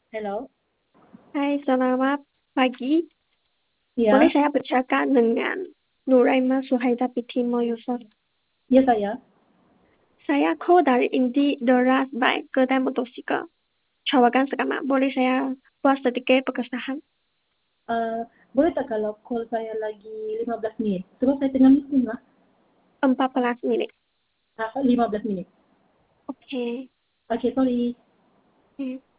Hello? Hai, selamat pagi. Boleh Ya, saya bercakap dengan Nuraima Suhaida Pitimo Yusuf. ya saya. Saya call dari Indi Doras by Kedai Motosikal. Cawakan sekarang. Boleh saya buat sedikit perkesahan? Uh, Boleh tak kalau call saya lagi 15 minit? Sebab saya tengah meeting lah. 14 menit. 15 minit. Okey. Okay, sorry. Hmm.